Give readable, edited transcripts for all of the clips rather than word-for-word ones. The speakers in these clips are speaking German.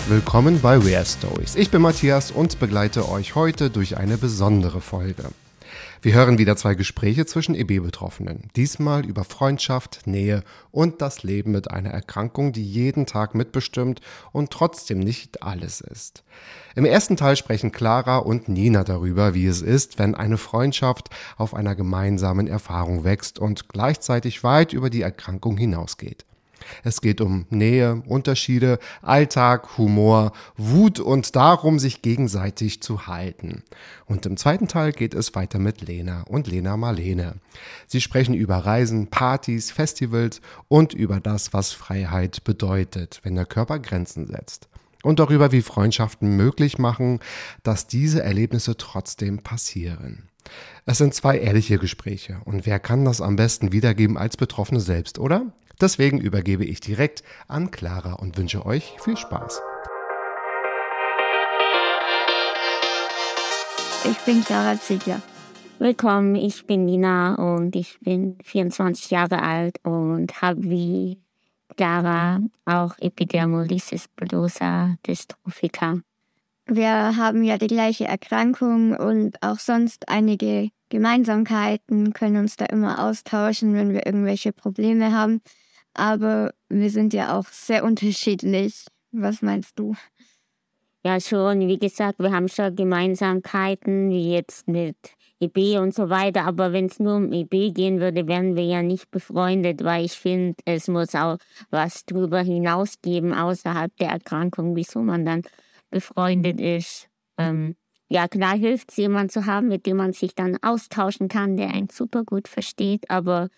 Willkommen bei Rare Stories. Ich bin Matthias und begleite euch heute durch eine besondere Folge. Wir hören wieder 2 Gespräche zwischen EB-Betroffenen. Diesmal über Freundschaft, Nähe und das Leben mit einer Erkrankung, die jeden Tag mitbestimmt und trotzdem nicht alles ist. Im ersten Teil sprechen Clara und Nina darüber, wie es ist, wenn eine Freundschaft auf einer gemeinsamen Erfahrung wächst und gleichzeitig weit über die Erkrankung hinausgeht. Es geht um Nähe, Unterschiede, Alltag, Humor, Wut und darum, sich gegenseitig zu halten. Und im zweiten Teil geht es weiter mit Lena und Lena Marlene. Sie sprechen über Reisen, Partys, Festivals und über das, was Freiheit bedeutet, wenn der Körper Grenzen setzt. Und darüber, wie Freundschaften möglich machen, dass diese Erlebnisse trotzdem passieren. Es sind 2 ehrliche Gespräche und wer kann das am besten wiedergeben als Betroffene selbst, oder? Deswegen übergebe ich direkt an Clara und wünsche euch viel Spaß. Ich bin Clara Ziegler. Willkommen, ich bin Nina und ich bin 24 Jahre alt und habe wie Clara auch Epidermolysis bullosa dystrophica. Wir haben ja die gleiche Erkrankung und auch sonst einige Gemeinsamkeiten, können uns da immer austauschen, wenn wir irgendwelche Probleme haben. Aber wir sind ja auch sehr unterschiedlich. Was meinst du? Ja, schon, wie gesagt, wir haben schon Gemeinsamkeiten, wie jetzt mit EB und so weiter. Aber wenn es nur um EB gehen würde, wären wir ja nicht befreundet, weil ich finde, es muss auch was drüber hinaus geben, außerhalb der Erkrankung, wieso man dann befreundet ist. Ja, klar hilft es, jemanden zu haben, mit dem man sich dann austauschen kann, der einen super gut versteht, aber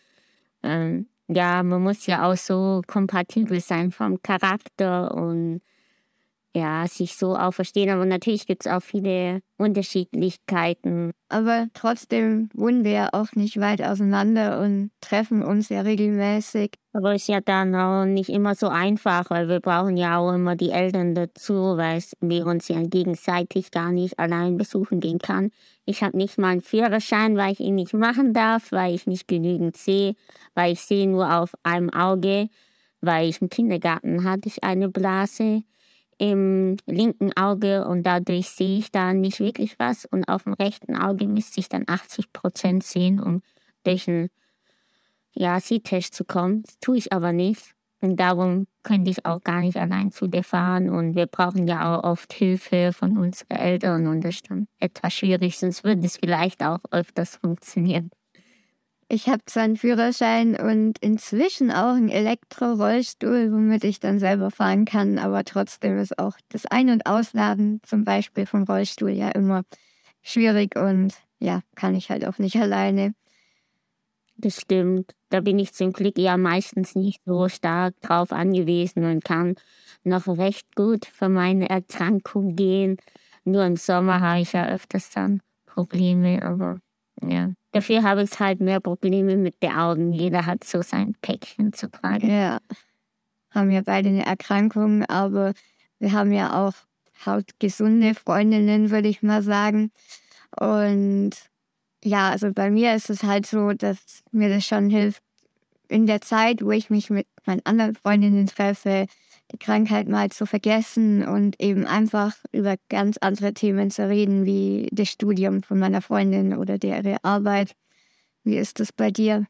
ja, man muss ja auch so kompatibel sein vom Charakter und ja, sich so auch verstehen. Aber natürlich gibt es auch viele Unterschiedlichkeiten. Aber trotzdem wohnen wir ja auch nicht weit auseinander und treffen uns ja regelmäßig. Aber ist ja dann auch nicht immer so einfach, weil wir brauchen ja auch immer die Eltern dazu, weil wir uns ja gegenseitig gar nicht allein besuchen gehen kann. Ich habe nicht mal einen Führerschein, weil ich ihn nicht machen darf, weil ich nicht genügend sehe, weil ich sehe nur auf einem Auge, weil ich im Kindergarten hatte ich eine Blase im linken Auge und dadurch sehe ich da nicht wirklich was und auf dem rechten Auge müsste ich dann 80% sehen, um durch einen Sehtest zu kommen. Das tue ich aber nicht und darum könnte ich auch gar nicht allein zu dir fahren und wir brauchen ja auch oft Hilfe von unseren Eltern und das ist dann etwas schwierig, sonst würde es vielleicht auch öfters funktionieren. Ich habe zwar einen Führerschein und inzwischen auch einen Elektrorollstuhl, womit ich dann selber fahren kann, aber trotzdem ist auch das Ein- und Ausladen zum Beispiel vom Rollstuhl ja immer schwierig und ja, kann ich halt auch nicht alleine. Das stimmt. Da bin ich zum Glück ja meistens nicht so stark drauf angewiesen und kann noch recht gut für meine Erkrankung gehen. Nur im Sommer habe ich ja öfters dann Probleme, aber ja. Dafür habe ich halt mehr Probleme mit den Augen. Jeder hat so sein Päckchen zu tragen. Ja, haben ja beide eine Erkrankung, aber wir haben ja auch hautgesunde Freundinnen, würde ich mal sagen. Und ja, also bei mir ist es halt so, dass mir das schon hilft, in der Zeit, wo ich mich mit meinen anderen Freundinnen treffe, die Krankheit mal zu vergessen und eben einfach über ganz andere Themen zu reden, wie das Studium von meiner Freundin oder ihre Arbeit. Wie ist das bei dir?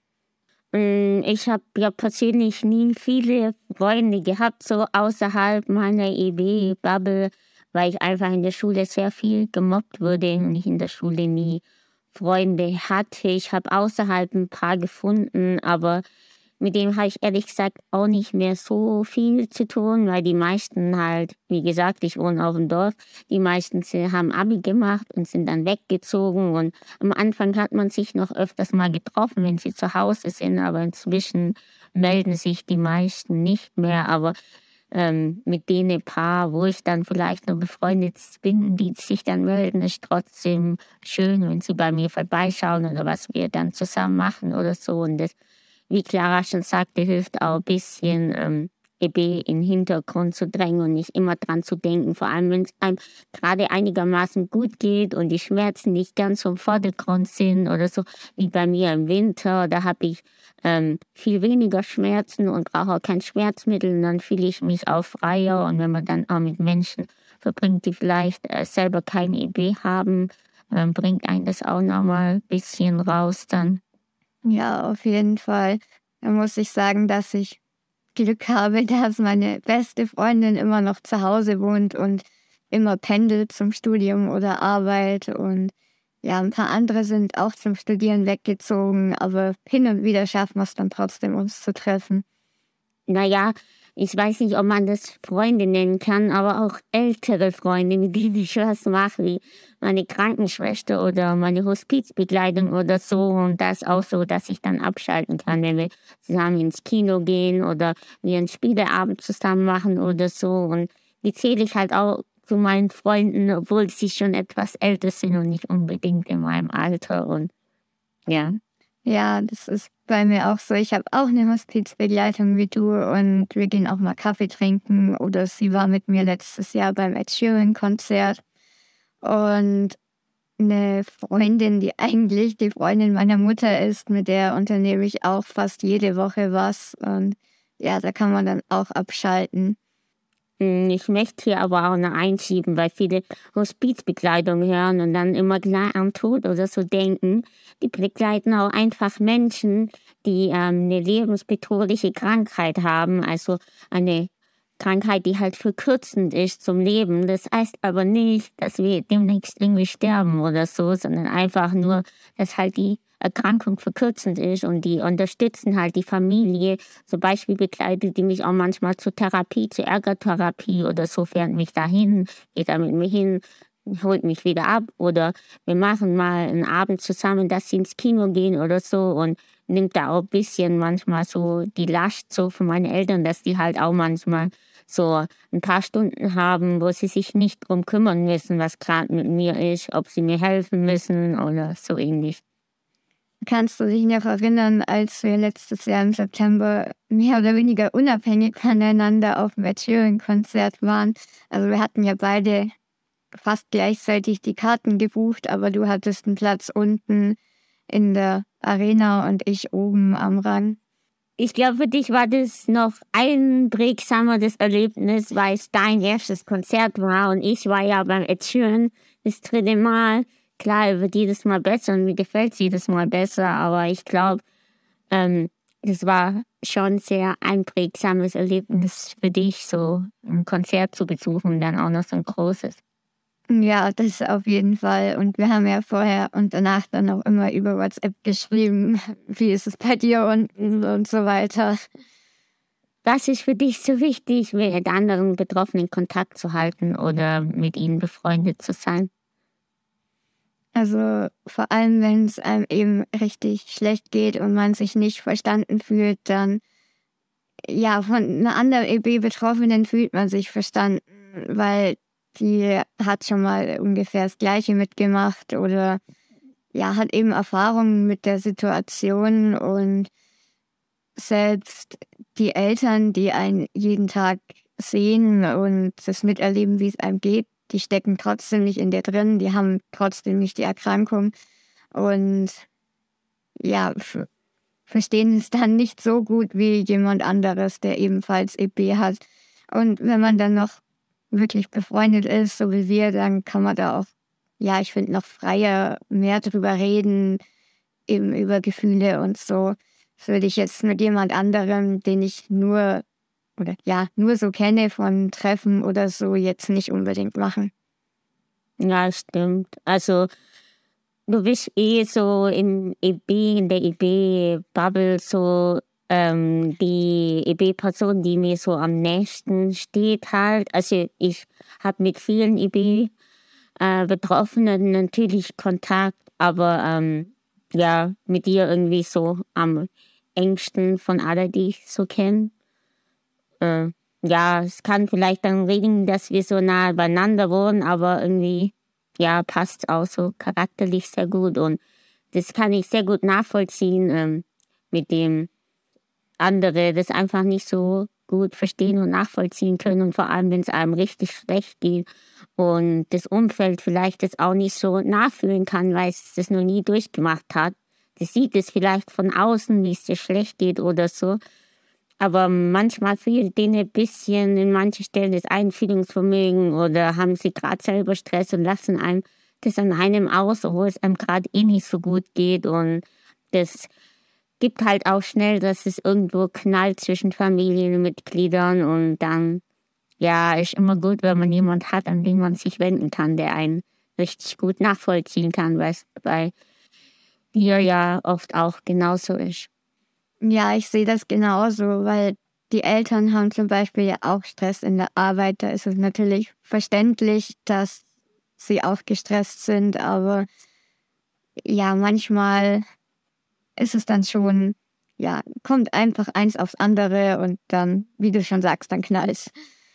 Ich habe ja persönlich nie viele Freunde gehabt, so außerhalb meiner EB-Bubble, weil ich einfach in der Schule sehr viel gemobbt wurde und ich in der Schule nie Freunde hatte. Ich habe außerhalb ein paar gefunden, aber mit dem habe ich ehrlich gesagt auch nicht mehr so viel zu tun, weil die meisten halt, wie gesagt, ich wohne auf dem Dorf, die meisten haben Abi gemacht und sind dann weggezogen und am Anfang hat man sich noch öfters mal getroffen, wenn sie zu Hause sind, aber inzwischen melden sich die meisten nicht mehr, aber mit denen Paar, wo ich dann vielleicht noch befreundet bin, die sich dann melden, ist trotzdem schön, wenn sie bei mir vorbeischauen oder was wir dann zusammen machen oder so und das, wie Clara schon sagte, hilft auch ein bisschen EB in den Hintergrund zu drängen und nicht immer dran zu denken. Vor allem, wenn es einem gerade einigermaßen gut geht und die Schmerzen nicht ganz so im Vordergrund sind oder so, wie bei mir im Winter. Da habe ich viel weniger Schmerzen und brauche auch kein Schmerzmittel. Und dann fühle ich mich auch freier. Und wenn man dann auch mit Menschen verbringt, die vielleicht selber kein EB haben, bringt einen das auch nochmal ein bisschen raus dann. Ja, auf jeden Fall. Da muss ich sagen, dass ich Glück habe, dass meine beste Freundin immer noch zu Hause wohnt und immer pendelt zum Studium oder Arbeit. Und ja, ein paar andere sind auch zum Studieren weggezogen, aber hin und wieder schaffen wir es dann trotzdem, uns zu treffen. Naja, ich weiß nicht, ob man das Freunde nennen kann, aber auch ältere Freunde, mit denen ich was mache, wie meine Krankenschwester oder meine Hospizbegleitung oder so. Und das auch so, dass ich dann abschalten kann, wenn wir zusammen ins Kino gehen oder wir einen Spieleabend zusammen machen oder so. Und die zähle ich halt auch zu meinen Freunden, obwohl sie schon etwas älter sind und nicht unbedingt in meinem Alter. Und ja. Ja, das ist bei mir auch so. Ich habe auch eine Hospizbegleitung wie du und wir gehen auch mal Kaffee trinken oder sie war mit mir letztes Jahr beim Ed Sheeran-Konzert. Und eine Freundin, die eigentlich die Freundin meiner Mutter ist, mit der unternehme ich auch fast jede Woche was. Und ja, da kann man dann auch abschalten. Ich möchte hier aber auch noch einschieben, weil viele Hospizbegleitung hören und dann immer gleich an Tod oder so denken. Die begleiten auch einfach Menschen, die eine lebensbedrohliche Krankheit haben, also eine Krankheit, die halt verkürzend ist zum Leben. Das heißt aber nicht, dass wir demnächst irgendwie sterben oder so, sondern einfach nur, dass halt die Erkrankung verkürzend ist und die unterstützen halt die Familie. Zum Beispiel begleitet die mich auch manchmal zur Therapie, zur Ergotherapie oder so, fährt mich dahin, geht da mit mir hin, holt mich wieder ab oder wir machen mal einen Abend zusammen, dass sie ins Kino gehen oder so und nimmt da auch ein bisschen manchmal so die Last so von meinen Eltern, dass die halt auch manchmal so ein paar Stunden haben, wo sie sich nicht drum kümmern müssen, was gerade mit mir ist, ob sie mir helfen müssen oder so ähnlich. Kannst du dich noch erinnern, als wir letztes Jahr im September mehr oder weniger unabhängig voneinander auf dem Ed Sheeran-Konzert waren? Also wir hatten ja beide fast gleichzeitig die Karten gebucht, aber du hattest einen Platz unten in der Arena und ich oben am Rang. Ich glaube, für dich war das noch einprägsamer das Erlebnis, weil es dein erstes Konzert war und ich war ja beim Ed Sheeran das 3. Mal. Klar, er wird jedes Mal besser und mir gefällt es jedes Mal besser, aber ich glaube, das war schon ein sehr einprägsames Erlebnis für dich, so ein Konzert zu besuchen und dann auch noch so ein großes. Ja, das auf jeden Fall. Und wir haben ja vorher und danach dann auch immer über WhatsApp geschrieben, wie ist es bei dir und so weiter. Was ist für dich so wichtig, mit anderen Betroffenen Kontakt zu halten oder mit ihnen befreundet zu sein? Also vor allem, wenn es einem eben richtig schlecht geht und man sich nicht verstanden fühlt, dann ja, von einer anderen EB-Betroffenen fühlt man sich verstanden, weil die hat schon mal ungefähr das Gleiche mitgemacht oder ja, hat eben Erfahrungen mit der Situation und selbst die Eltern, die einen jeden Tag sehen und das miterleben, wie es einem geht, die stecken trotzdem nicht in dir drin, die haben trotzdem nicht die Erkrankung und ja, verstehen es dann nicht so gut wie jemand anderes, der ebenfalls EB hat. Und wenn man dann noch wirklich befreundet ist, so wie wir, dann kann man da auch, ja, ich finde, noch freier mehr drüber reden, eben über Gefühle und so. Das würde ich jetzt mit jemand anderem, den ich nur so kenne von Treffen oder so, jetzt nicht unbedingt machen. Ja, stimmt. Also du bist so in der EB-Bubble so die EB-Person, die mir so am nächsten steht halt. Also ich habe mit vielen EB-Betroffenen natürlich Kontakt, aber ja, mit dir irgendwie so am engsten von allen, die ich so kenne. Ja, es kann vielleicht dann reden, dass wir so nah beieinander wohnen, aber irgendwie, ja, passt auch so charakterlich sehr gut und das kann ich sehr gut nachvollziehen, mit dem andere das einfach nicht so gut verstehen und nachvollziehen können. Und vor allem, wenn es einem richtig schlecht geht und das Umfeld vielleicht das auch nicht so nachfühlen kann, weil es das noch nie durchgemacht hat. Das sieht es vielleicht von außen, wie es dir schlecht geht oder so. Aber manchmal fehlt denen ein bisschen in manchen Stellen das Einfühlungsvermögen oder haben sie gerade selber Stress und lassen einem das an einem aus, obwohl es einem gerade nicht so gut geht. Und das gibt halt auch schnell, dass es irgendwo knallt zwischen Familienmitgliedern. Und dann, ja, ist immer gut, wenn man jemanden hat, an den man sich wenden kann, der einen richtig gut nachvollziehen kann, weil es bei dir ja oft auch genauso ist. Ja, ich sehe das genauso, weil die Eltern haben zum Beispiel ja auch Stress in der Arbeit. Da ist es natürlich verständlich, dass sie auch gestresst sind, aber ja, manchmal ist es dann schon, ja, kommt einfach eins aufs andere und dann, wie du schon sagst, dann knallt's.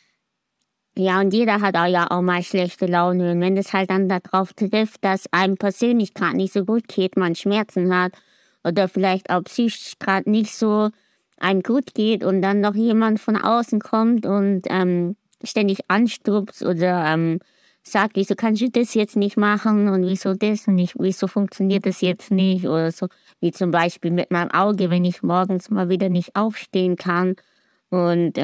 Ja, und jeder hat auch mal schlechte Laune. Und wenn es halt dann darauf trifft, dass einem persönlich gerade nicht so gut geht, man Schmerzen hat oder vielleicht auch psychisch gerade nicht so einem gut geht und dann noch jemand von außen kommt und ständig anstupst oder sagt, wieso kannst du das jetzt nicht machen und wieso das nicht, wieso funktioniert das jetzt nicht oder so, wie zum Beispiel mit meinem Auge, wenn ich morgens mal wieder nicht aufstehen kann und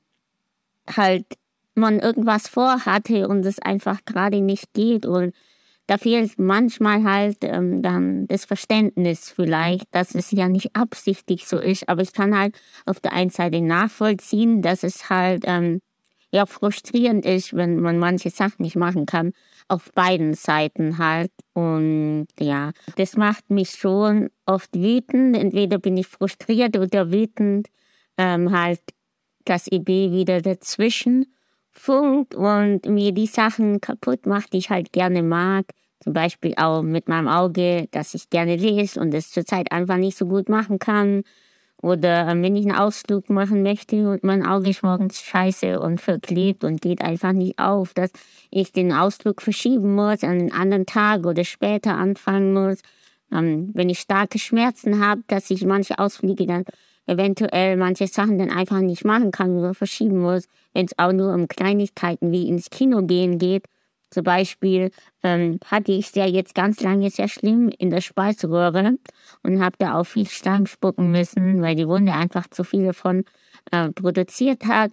halt man irgendwas vorhatte und es einfach gerade nicht geht und da fehlt manchmal halt dann das Verständnis vielleicht, dass es ja nicht absichtlich so ist, aber ich kann halt auf der einen Seite nachvollziehen, dass es halt ja frustrierend ist, wenn man manche Sachen nicht machen kann, auf beiden Seiten halt und ja, das macht mich schon oft wütend, entweder bin ich frustriert oder wütend, halt das EB wieder dazwischen funkt und mir die Sachen kaputt macht, die ich halt gerne mag. Zum Beispiel auch mit meinem Auge, dass ich gerne lese und es zurzeit einfach nicht so gut machen kann. Oder wenn ich einen Ausflug machen möchte und mein Auge ist morgens scheiße und verklebt und geht einfach nicht auf, dass ich den Ausflug verschieben muss, an einen anderen Tag oder später anfangen muss. Wenn ich starke Schmerzen habe, dass ich manche Ausflüge dann eventuell manche Sachen dann einfach nicht machen kann oder verschieben muss, wenn es auch nur um Kleinigkeiten wie ins Kino gehen geht. Zum Beispiel hatte ich es ja jetzt ganz lange sehr schlimm in der Speiseröhre und habe da auch viel Schleim spucken müssen, weil die Wunde einfach zu viel davon produziert hat.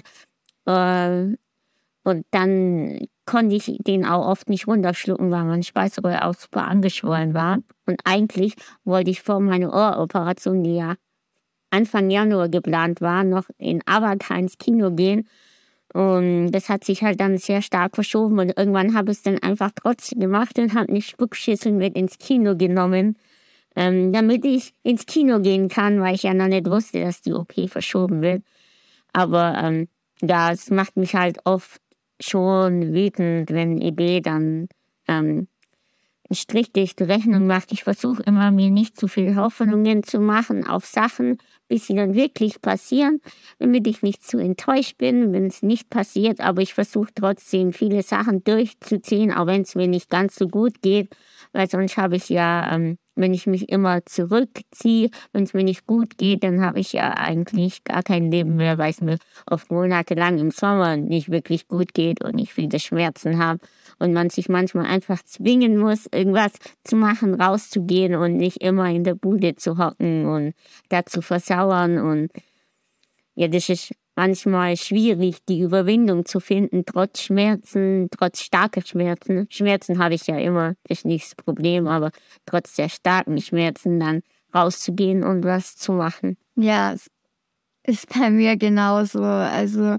Und dann konnte ich den auch oft nicht runterschlucken, weil meine Speiseröhre auch super angeschwollen war. Und eigentlich wollte ich vor meiner Ohroperation, die ja Anfang Januar geplant war, noch in Avatar ins Kino gehen. Und das hat sich halt dann sehr stark verschoben. Und irgendwann habe ich es dann einfach trotzdem gemacht und habe eine Spuckschüssel mit ins Kino genommen, damit ich ins Kino gehen kann, weil ich ja noch nicht wusste, dass die OP verschoben wird. Aber ja, es macht mich halt oft schon wütend, wenn EB dann einen Strich durch die Rechnung macht. Ich versuche immer, mir nicht zu viel Hoffnungen zu machen auf Sachen, bis sie dann wirklich passieren, damit ich nicht zu enttäuscht bin, wenn es nicht passiert. Aber ich versuche trotzdem, viele Sachen durchzuziehen, auch wenn es mir nicht ganz so gut geht, weil sonst habe ich ja, wenn ich mich immer zurückziehe, wenn es mir nicht gut geht, dann habe ich ja eigentlich gar kein Leben mehr, weil es mir oft monatelang im Sommer nicht wirklich gut geht und ich viele Schmerzen habe. Und man sich manchmal einfach zwingen muss, irgendwas zu machen, rauszugehen und nicht immer in der Bude zu hocken und da zu versauern. Und ja, das ist manchmal schwierig, die Überwindung zu finden, trotz Schmerzen, trotz starker Schmerzen. Schmerzen habe ich ja immer, das ist nicht das Problem, aber trotz der starken Schmerzen dann rauszugehen und was zu machen. Ja, es ist bei mir genauso. Also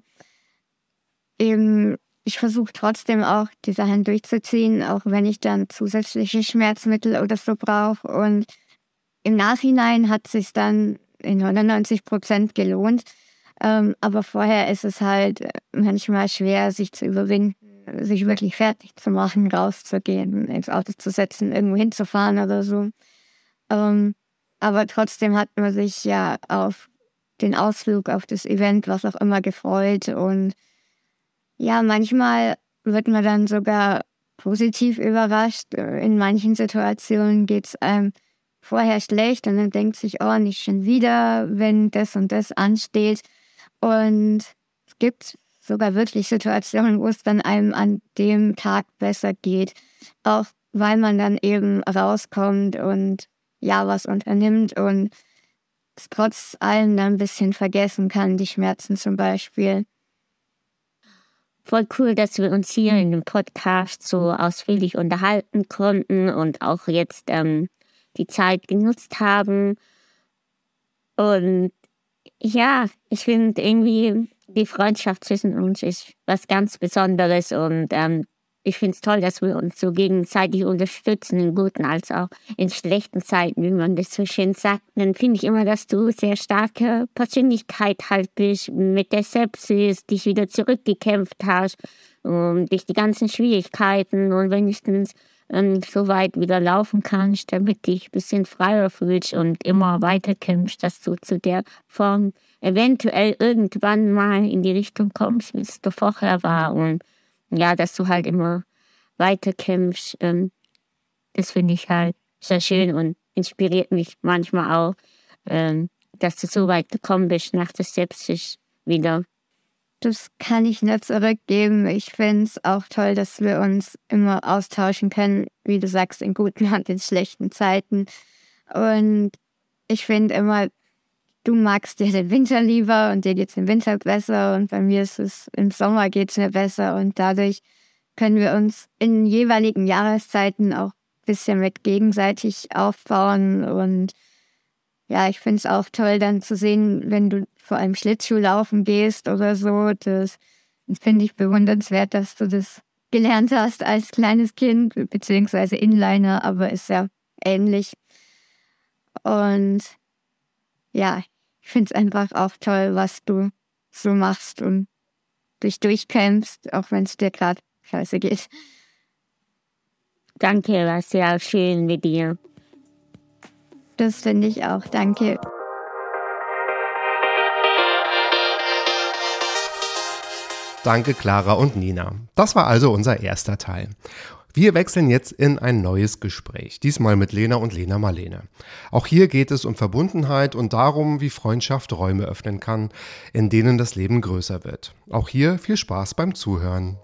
eben, ich versuche trotzdem auch, die Sachen durchzuziehen, auch wenn ich dann zusätzliche Schmerzmittel oder so brauche. Und im Nachhinein hat es sich dann in 99% gelohnt. Aber vorher ist es halt manchmal schwer, sich zu überwinden, sich wirklich fertig zu machen, rauszugehen, ins Auto zu setzen, irgendwo hinzufahren oder so. Aber trotzdem hat man sich ja auf den Ausflug, auf das Event, was auch immer, gefreut. Und ja, manchmal wird man dann sogar positiv überrascht. In manchen Situationen geht es einem vorher schlecht und dann denkt sich, oh, nicht schon wieder, wenn das und das ansteht. Und es gibt sogar wirklich Situationen, wo es dann einem an dem Tag besser geht. Auch weil man dann eben rauskommt und ja, was unternimmt und es trotz allem dann ein bisschen vergessen kann, die Schmerzen zum Beispiel. Voll cool, dass wir uns hier in dem Podcast so ausführlich unterhalten konnten und auch jetzt die Zeit genutzt haben. Und ja, ich finde irgendwie, die Freundschaft zwischen uns ist was ganz Besonderes und ich finde es toll, dass wir uns so gegenseitig unterstützen, in guten als auch in schlechten Zeiten, wie man das so schön sagt. Dann finde ich immer, dass du sehr starke Persönlichkeit halt bist, mit der Sepsis dich wieder zurückgekämpft hast, durch die ganzen Schwierigkeiten und wenigstens so weit wieder laufen kannst, damit dich ein bisschen freier fühlst und immer weiter kämpfst, dass du zu der Form eventuell irgendwann mal in die Richtung kommst, wie es da vorher war. Und ja, dass du halt immer weiter kämpfst, das finde ich halt sehr schön und inspiriert mich manchmal auch, dass du so weit gekommen bist nach der Sepsis wieder. Das kann ich nicht zurückgeben. Ich finde es auch toll, dass wir uns immer austauschen können, wie du sagst, in guten und in schlechten Zeiten. Und ich finde immer, du magst dir den Winter lieber und dir geht es im Winter besser und bei mir ist es im Sommer geht es mir besser und dadurch können wir uns in jeweiligen Jahreszeiten auch ein bisschen mit gegenseitig aufbauen und ja, ich finde es auch toll dann zu sehen, wenn du vor allem Schlittschuh laufen gehst oder so, das finde ich bewundernswert, dass du das gelernt hast als kleines Kind, beziehungsweise Inliner, aber ist ja ähnlich und ja, ich finde es einfach auch toll, was du so machst und dich durchkämpfst, auch wenn es dir gerade scheiße geht. Danke, war sehr schön mit dir. Das finde ich auch, danke. Danke Clara und Nina. Das war also unser erster Teil. Wir wechseln jetzt in ein neues Gespräch, diesmal mit Lena und Lena Marlene. Auch hier geht es um Verbundenheit und darum, wie Freundschaft Räume öffnen kann, in denen das Leben größer wird. Auch hier viel Spaß beim Zuhören.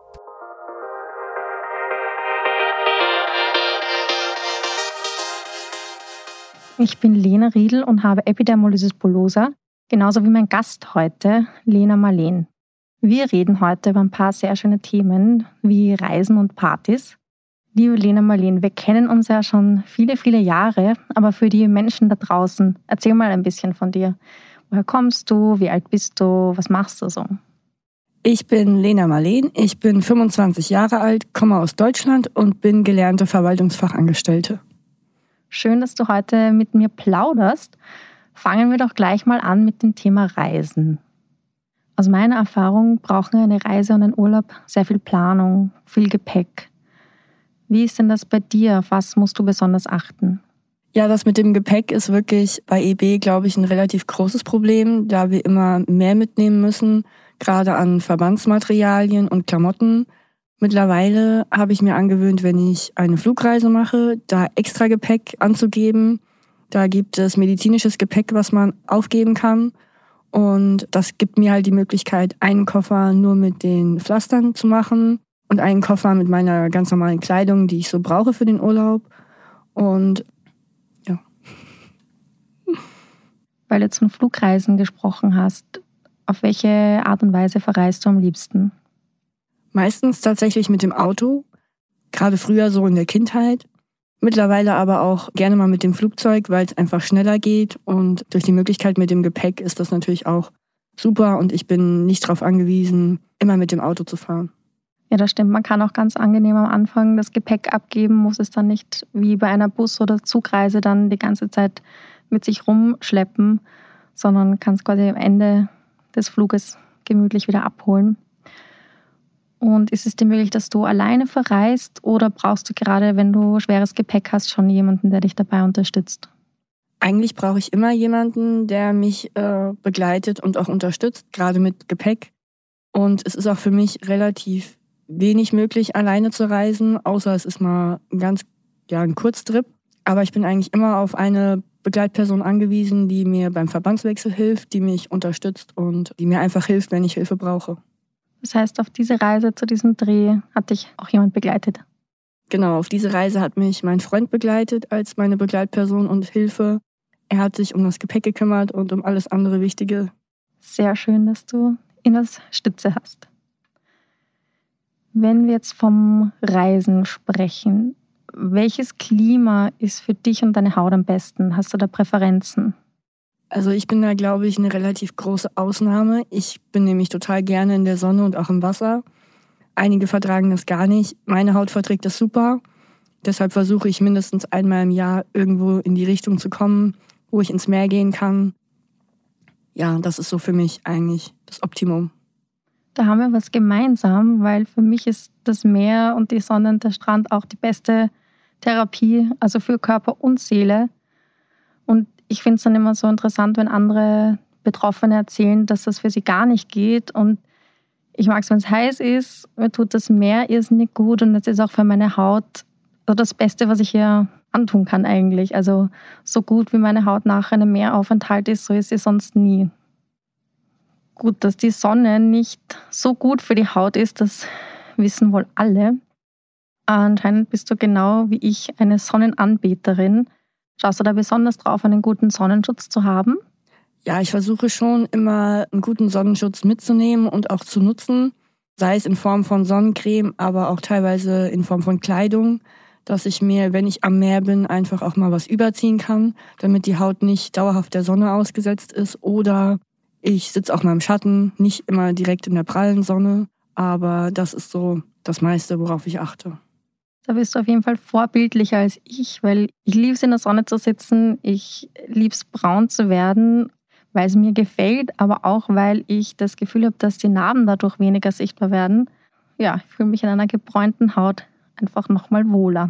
Ich bin Lena Riedl und habe Epidermolysis bullosa, genauso wie mein Gast heute, Lena Marlene. Wir reden heute über ein paar sehr schöne Themen wie Reisen und Partys. Liebe Lena Marlene, wir kennen uns ja schon viele, viele Jahre, aber für die Menschen da draußen, erzähl mal ein bisschen von dir. Woher kommst du? Wie alt bist du? Was machst du so? Ich bin Lena Marlene, ich bin 25 Jahre alt, komme aus Deutschland und bin gelernte Verwaltungsfachangestellte. Schön, dass du heute mit mir plauderst. Fangen wir doch gleich mal an mit dem Thema Reisen. Aus meiner Erfahrung brauchen eine Reise und ein Urlaub sehr viel Planung, viel Gepäck. Wie ist denn das bei dir? Auf was musst du besonders achten? Ja, das mit dem Gepäck ist wirklich bei EB, glaube ich, ein relativ großes Problem, da wir immer mehr mitnehmen müssen, gerade an Verbandsmaterialien und Klamotten. Mittlerweile habe ich mir angewöhnt, wenn ich eine Flugreise mache, da extra Gepäck anzugeben. Da gibt es medizinisches Gepäck, was man aufgeben kann. Und das gibt mir halt die Möglichkeit, einen Koffer nur mit den Pflastern zu machen und einen Koffer mit meiner ganz normalen Kleidung, die ich so brauche für den Urlaub. Und ja. Weil du jetzt von Flugreisen gesprochen hast, auf welche Art und Weise verreist du am liebsten? Meistens tatsächlich mit dem Auto, gerade früher so in der Kindheit. Mittlerweile aber auch gerne mal mit dem Flugzeug, weil es einfach schneller geht. Und durch die Möglichkeit mit dem Gepäck ist das natürlich auch super. Und ich bin nicht darauf angewiesen, immer mit dem Auto zu fahren. Ja, das stimmt. Man kann auch ganz angenehm am Anfang das Gepäck abgeben, muss es dann nicht wie bei einer Bus- oder Zugreise dann die ganze Zeit mit sich rumschleppen, sondern kann es quasi am Ende des Fluges gemütlich wieder abholen. Und ist es dir möglich, dass du alleine verreist oder brauchst du gerade, wenn du schweres Gepäck hast, schon jemanden, der dich dabei unterstützt? Eigentlich brauche ich immer jemanden, der mich begleitet und auch unterstützt, gerade mit Gepäck. Und es ist auch für mich relativ wenig möglich, alleine zu reisen, außer es ist mal ein Kurztrip. Aber ich bin eigentlich immer auf eine Begleitperson angewiesen, die mir beim Verbandswechsel hilft, die mich unterstützt und die mir einfach hilft, wenn ich Hilfe brauche. Das heißt, auf diese Reise zu diesem Dreh hat dich auch jemand begleitet? Genau, auf diese Reise hat mich mein Freund begleitet als meine Begleitperson und Hilfe. Er hat sich um das Gepäck gekümmert und um alles andere Wichtige. Sehr schön, dass du Inas Stütze hast. Wenn wir jetzt vom Reisen sprechen, welches Klima ist für dich und deine Haut am besten? Hast du da Präferenzen? Also ich bin da, glaube ich, eine relativ große Ausnahme. Ich bin nämlich total gerne in der Sonne und auch im Wasser. Einige vertragen das gar nicht. Meine Haut verträgt das super. Deshalb versuche ich mindestens einmal im Jahr irgendwo in die Richtung zu kommen, wo ich ins Meer gehen kann. Ja, das ist so für mich eigentlich das Optimum. Da haben wir was gemeinsam, weil für mich ist das Meer und die Sonne und der Strand auch die beste Therapie, also für Körper und Seele. Und ich finde es dann immer so interessant, wenn andere Betroffene erzählen, dass das für sie gar nicht geht. Und ich mag es, wenn es heiß ist, mir tut das Meer irrsinnig gut und das ist auch für meine Haut so das Beste, was ich ihr antun kann eigentlich. Also so gut wie meine Haut nach einem Meeraufenthalt ist, so ist sie sonst nie. Gut, dass die Sonne nicht so gut für die Haut ist, das wissen wohl alle. Anscheinend bist du genau wie ich eine Sonnenanbeterin. Schaust du da besonders drauf, einen guten Sonnenschutz zu haben? Ja, ich versuche schon immer einen guten Sonnenschutz mitzunehmen und auch zu nutzen. Sei es in Form von Sonnencreme, aber auch teilweise in Form von Kleidung, dass ich mir, wenn ich am Meer bin, einfach auch mal was überziehen kann, damit die Haut nicht dauerhaft der Sonne ausgesetzt ist. Oder ich sitze auch mal im Schatten, nicht immer direkt in der prallen Sonne. Aber das ist so das meiste, worauf ich achte. Da bist du auf jeden Fall vorbildlicher als ich, weil ich liebe es, in der Sonne zu sitzen. Ich liebe es, braun zu werden, weil es mir gefällt, aber auch, weil ich das Gefühl habe, dass die Narben dadurch weniger sichtbar werden. Ja, ich fühle mich in einer gebräunten Haut einfach nochmal wohler.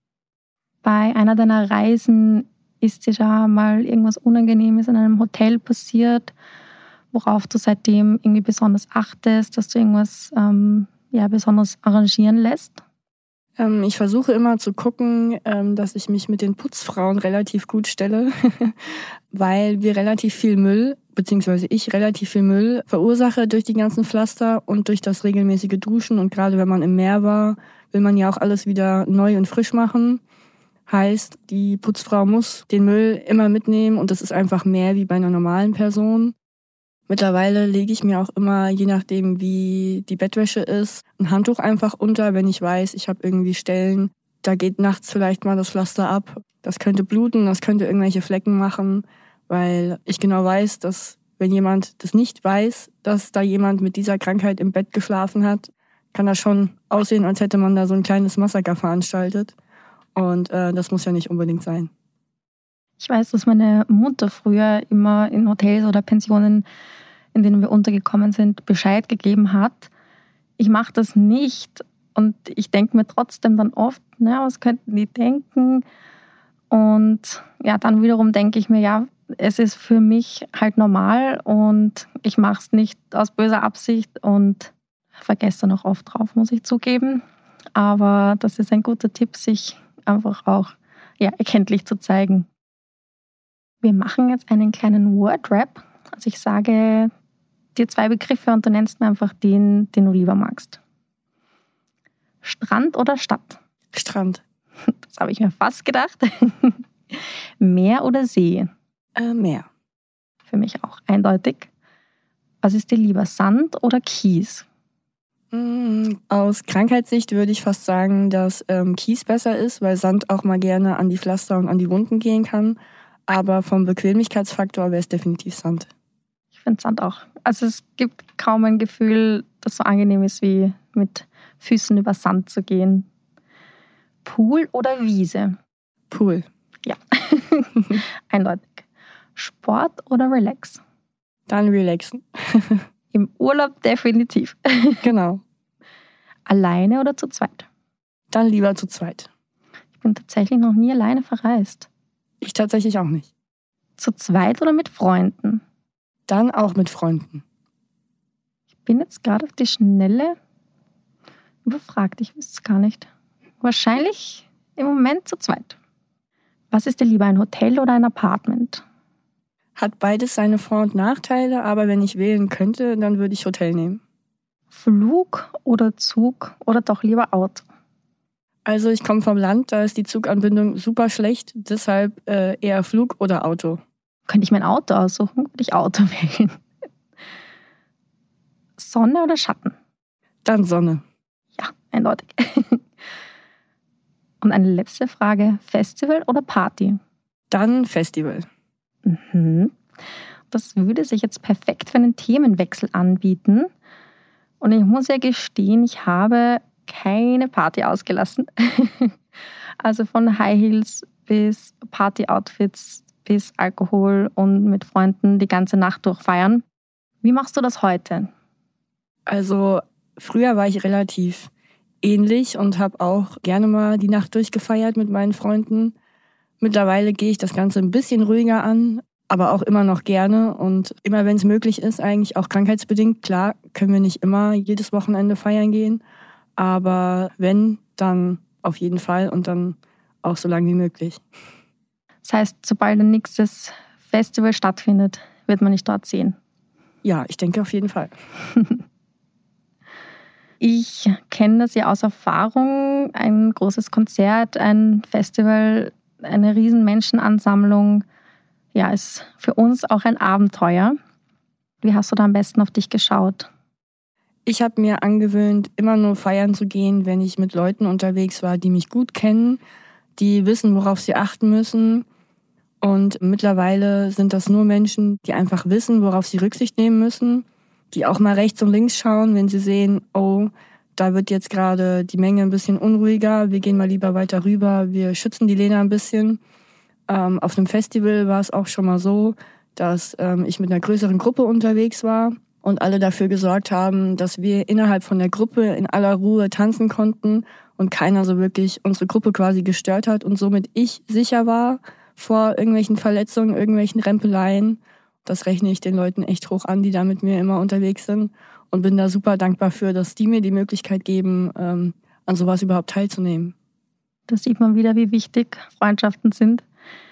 Bei einer deiner Reisen ist dir da mal irgendwas Unangenehmes in einem Hotel passiert, worauf du seitdem irgendwie besonders achtest, dass du irgendwas besonders arrangieren lässt? Ich versuche immer zu gucken, dass ich mich mit den Putzfrauen relativ gut stelle, weil wir relativ viel Müll, beziehungsweise ich relativ viel Müll verursache durch die ganzen Pflaster und durch das regelmäßige Duschen. Und gerade wenn man im Meer war, will man ja auch alles wieder neu und frisch machen. Heißt, die Putzfrau muss den Müll immer mitnehmen und das ist einfach mehr wie bei einer normalen Person. Mittlerweile lege ich mir auch immer, je nachdem wie die Bettwäsche ist, ein Handtuch einfach unter, wenn ich weiß, ich habe irgendwie Stellen, da geht nachts vielleicht mal das Pflaster ab. Das könnte bluten, das könnte irgendwelche Flecken machen, weil ich genau weiß, dass wenn jemand das nicht weiß, dass da jemand mit dieser Krankheit im Bett geschlafen hat, kann das schon aussehen, als hätte man da so ein kleines Massaker veranstaltet. Und das muss ja nicht unbedingt sein. Ich weiß, dass meine Mutter früher immer in Hotels oder Pensionen, in denen wir untergekommen sind, Bescheid gegeben hat. Ich mache das nicht und ich denke mir trotzdem dann oft, was könnten die denken? Und ja, dann wiederum denke ich mir, ja, es ist für mich halt normal und ich mache es nicht aus böser Absicht und vergesse dann auch oft drauf, muss ich zugeben. Aber das ist ein guter Tipp, sich einfach auch erkenntlich zu zeigen. Wir machen jetzt einen kleinen Word-Rap. Also ich sage dir 2 Begriffe und du nennst mir einfach den du lieber magst. Strand oder Stadt? Strand. Das habe ich mir fast gedacht. Meer oder See? Meer. Für mich auch eindeutig. Was ist dir lieber, Sand oder Kies? Aus Krankheitssicht würde ich fast sagen, dass Kies besser ist, weil Sand auch mal gerne an die Pflaster und an die Wunden gehen kann. Aber vom Bequemlichkeitsfaktor wäre es definitiv Sand. Ich finde Sand auch. Also es gibt kaum ein Gefühl, das so angenehm ist, wie mit Füßen über Sand zu gehen. Pool oder Wiese? Pool. Ja, eindeutig. Sport oder Relax? Dann relaxen. Im Urlaub definitiv. Genau. Alleine oder zu zweit? Dann lieber zu zweit. Ich bin tatsächlich noch nie alleine verreist. Ich tatsächlich auch nicht. Zu zweit oder mit Freunden? Dann auch mit Freunden. Ich bin jetzt gerade auf die Schnelle überfragt. Ich wüsste es gar nicht. Wahrscheinlich im Moment zu zweit. Was ist dir lieber, ein Hotel oder ein Apartment? Hat beides seine Vor- und Nachteile, aber wenn ich wählen könnte, dann würde ich Hotel nehmen. Flug oder Zug oder doch lieber Auto? Also ich komme vom Land, da ist die Zuganbindung super schlecht, deshalb eher Flug oder Auto. Könnte ich mein Auto aussuchen, würde ich Auto wählen. Sonne oder Schatten? Dann Sonne. Ja, eindeutig. Und eine letzte Frage, Festival oder Party? Dann Festival. Das würde sich jetzt perfekt für einen Themenwechsel anbieten. Und ich muss ja gestehen, ich habe keine Party ausgelassen. Also von High Heels bis Party-Outfits bis Alkohol und mit Freunden die ganze Nacht durchfeiern. Wie machst du das heute? Also früher war ich relativ ähnlich und habe auch gerne mal die Nacht durchgefeiert mit meinen Freunden. Mittlerweile gehe ich das Ganze ein bisschen ruhiger an, aber auch immer noch gerne. Und immer wenn es möglich ist, eigentlich auch krankheitsbedingt. Klar, können wir nicht immer jedes Wochenende feiern gehen. Aber wenn, dann auf jeden Fall und dann auch so lange wie möglich. Das heißt, sobald ein nächstes Festival stattfindet, wird man dich dort sehen. Ja, ich denke auf jeden Fall. Ich kenne das ja aus Erfahrung. Ein großes Konzert, ein Festival, eine riesen Menschenansammlung, ja, ist für uns auch ein Abenteuer. Wie hast du da am besten auf dich geschaut? Ich habe mir angewöhnt, immer nur feiern zu gehen, wenn ich mit Leuten unterwegs war, die mich gut kennen, die wissen, worauf sie achten müssen. Und mittlerweile sind das nur Menschen, die einfach wissen, worauf sie Rücksicht nehmen müssen, die auch mal rechts und links schauen, wenn sie sehen, oh, da wird jetzt gerade die Menge ein bisschen unruhiger, wir gehen mal lieber weiter rüber, wir schützen die Lena ein bisschen. Auf einem Festival war es auch schon mal so, dass ich mit einer größeren Gruppe unterwegs war und alle dafür gesorgt haben, dass wir innerhalb von der Gruppe in aller Ruhe tanzen konnten und keiner so wirklich unsere Gruppe quasi gestört hat und somit ich sicher war vor irgendwelchen Verletzungen, irgendwelchen Rempeleien. Das rechne ich den Leuten echt hoch an, die da mit mir immer unterwegs sind und bin da super dankbar für, dass die mir die Möglichkeit geben, an sowas überhaupt teilzunehmen. Da sieht man wieder, wie wichtig Freundschaften sind.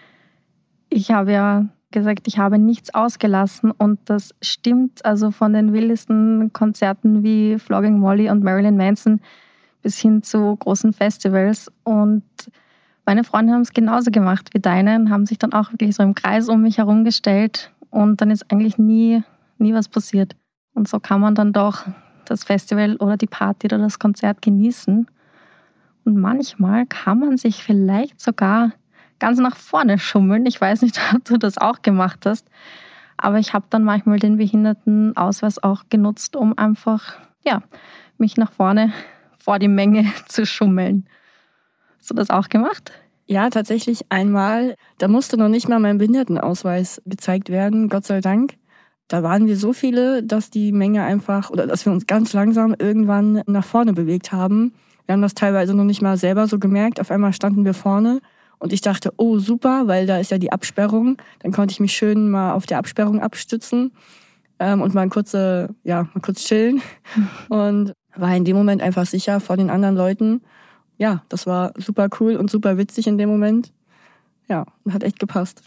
Ich habe ja gesagt, ich habe nichts ausgelassen und das stimmt. Also von den wildesten Konzerten wie Flogging Molly und Marilyn Manson bis hin zu großen Festivals. Und meine Freunde haben es genauso gemacht wie deine und haben sich dann auch wirklich so im Kreis um mich herum gestellt. Und dann ist eigentlich nie was passiert. Und so kann man dann doch das Festival oder die Party oder das Konzert genießen. Und manchmal kann man sich vielleicht sogar ganz nach vorne schummeln. Ich weiß nicht, ob du das auch gemacht hast. Aber ich habe dann manchmal den Behindertenausweis auch genutzt, um einfach mich nach vorne vor die Menge zu schummeln. Hast du das auch gemacht? Ja, tatsächlich einmal. Da musste noch nicht mal mein Behindertenausweis gezeigt werden, Gott sei Dank. Da waren wir so viele, dass die Menge einfach, oder dass wir uns ganz langsam irgendwann nach vorne bewegt haben. Wir haben das teilweise noch nicht mal selber so gemerkt. Auf einmal standen wir vorne und ich dachte, oh super, weil da ist ja die Absperrung. Dann konnte ich mich schön mal auf der Absperrung abstützen und mal kurz chillen. Und war in dem Moment einfach sicher vor den anderen Leuten. Ja, das war super cool und super witzig in dem Moment. Ja, hat echt gepasst.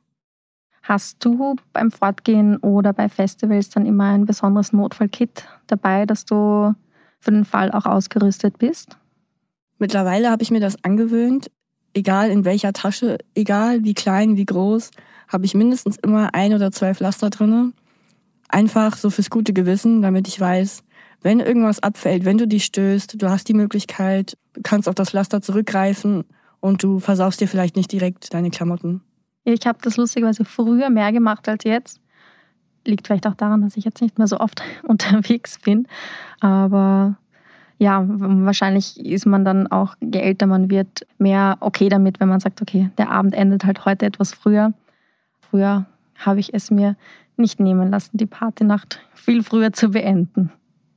Hast du beim Fortgehen oder bei Festivals dann immer ein besonderes Notfallkit dabei, dass du für den Fall auch ausgerüstet bist? Mittlerweile habe ich mir das angewöhnt. Egal in welcher Tasche, egal wie klein, wie groß, habe ich mindestens immer 1 oder 2 Pflaster drin. Einfach so fürs gute Gewissen, damit ich weiß, wenn irgendwas abfällt, wenn du dich stößt, du hast die Möglichkeit, du kannst auf das Pflaster zurückgreifen und du versaust dir vielleicht nicht direkt deine Klamotten. Ich habe das lustigerweise früher mehr gemacht als jetzt. Liegt vielleicht auch daran, dass ich jetzt nicht mehr so oft unterwegs bin. Aber ja, wahrscheinlich ist man dann auch, je älter man wird, mehr okay damit, wenn man sagt, okay, der Abend endet halt heute etwas früher. Früher habe ich es mir nicht nehmen lassen, die Partynacht viel früher zu beenden.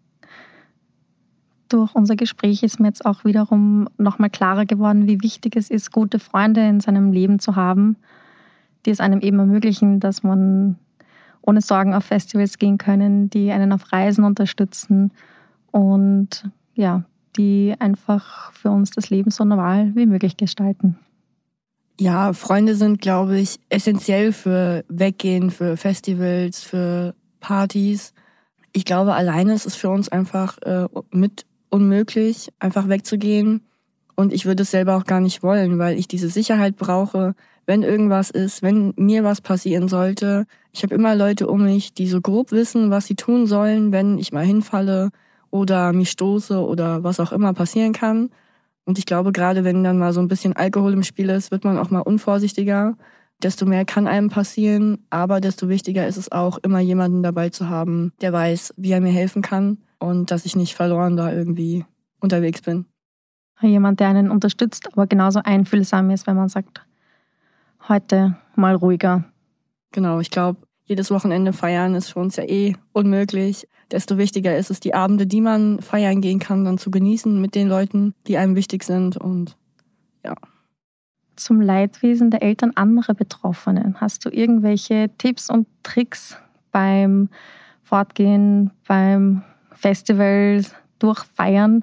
Durch unser Gespräch ist mir jetzt auch wiederum nochmal klarer geworden, wie wichtig es ist, gute Freunde in seinem Leben zu haben, die es einem eben ermöglichen, dass man ohne Sorgen auf Festivals gehen können, die einen auf Reisen unterstützen und ja, die einfach für uns das Leben so normal wie möglich gestalten. Ja, Freunde sind, glaube ich, essentiell für Weggehen, für Festivals, für Partys. Ich glaube, alleine ist es für uns einfach mit unmöglich, einfach wegzugehen. Und ich würde es selber auch gar nicht wollen, weil ich diese Sicherheit brauche, wenn irgendwas ist, wenn mir was passieren sollte. Ich habe immer Leute um mich, die so grob wissen, was sie tun sollen, wenn ich mal hinfalle oder mich stoße oder was auch immer passieren kann. Und ich glaube, gerade wenn dann mal so ein bisschen Alkohol im Spiel ist, wird man auch mal unvorsichtiger. Desto mehr kann einem passieren, aber desto wichtiger ist es auch, immer jemanden dabei zu haben, der weiß, wie er mir helfen kann und dass ich nicht verloren da irgendwie unterwegs bin. Jemand, der einen unterstützt, aber genauso einfühlsam ist, wenn man sagt, heute mal ruhiger. Genau, ich glaube, jedes Wochenende feiern ist für uns ja unmöglich. Desto wichtiger ist es, die Abende, die man feiern gehen kann, dann zu genießen mit den Leuten, die einem wichtig sind. Und ja. Zum Leidwesen der Eltern anderer Betroffenen. Hast du irgendwelche Tipps und Tricks beim Fortgehen, beim Festival, durchfeiern?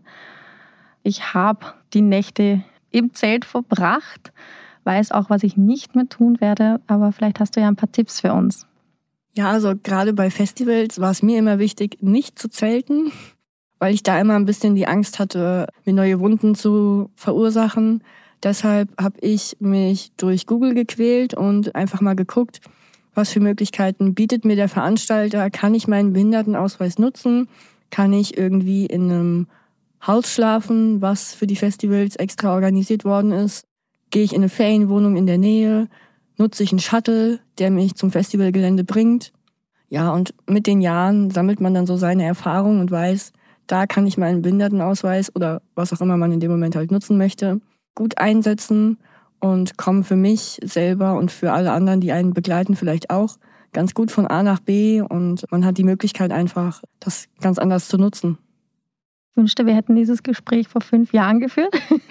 Ich habe die Nächte im Zelt verbracht, weiß auch, was ich nicht mehr tun werde, aber vielleicht hast du ja ein paar Tipps für uns. Ja, also gerade bei Festivals war es mir immer wichtig, nicht zu zelten, weil ich da immer ein bisschen die Angst hatte, mir neue Wunden zu verursachen. Deshalb habe ich mich durch Google gequält und einfach mal geguckt, was für Möglichkeiten bietet mir der Veranstalter. Kann ich meinen Behindertenausweis nutzen? Kann ich irgendwie in einem Haus schlafen, was für die Festivals extra organisiert worden ist? Gehe ich in eine Ferienwohnung in der Nähe? Nutze ich einen Shuttle, der mich zum Festivalgelände bringt? Ja, und mit den Jahren sammelt man dann so seine Erfahrungen und weiß, da kann ich meinen Behindertenausweis oder was auch immer man in dem Moment halt nutzen möchte, gut einsetzen und komme für mich selber und für alle anderen, die einen begleiten, vielleicht auch ganz gut von A nach B und man hat die Möglichkeit einfach, das ganz anders zu nutzen. Ich wünschte, wir hätten dieses Gespräch vor 5 Jahren geführt.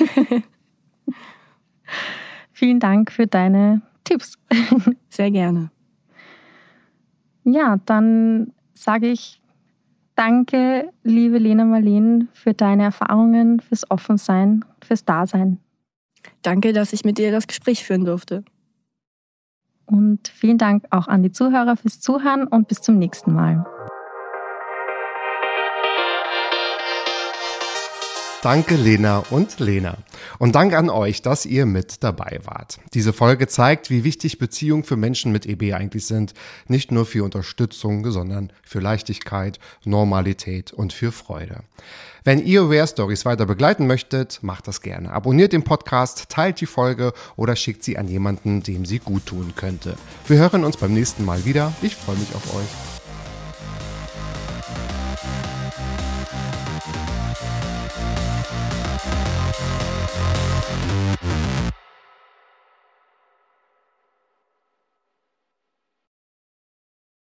Vielen Dank für deine Tipps. Sehr gerne. Ja, dann sage ich danke, liebe Lena Marleen, für deine Erfahrungen, fürs Offensein, fürs Dasein. Danke, dass ich mit dir das Gespräch führen durfte. Und vielen Dank auch an die Zuhörer fürs Zuhören und bis zum nächsten Mal. Danke Lena und Lena. Und Dank an euch, dass ihr mit dabei wart. Diese Folge zeigt, wie wichtig Beziehungen für Menschen mit EB eigentlich sind. Nicht nur für Unterstützung, sondern für Leichtigkeit, Normalität und für Freude. Wenn ihr Rare Stories weiter begleiten möchtet, macht das gerne. Abonniert den Podcast, teilt die Folge oder schickt sie an jemanden, dem sie gut tun könnte. Wir hören uns beim nächsten Mal wieder. Ich freue mich auf euch.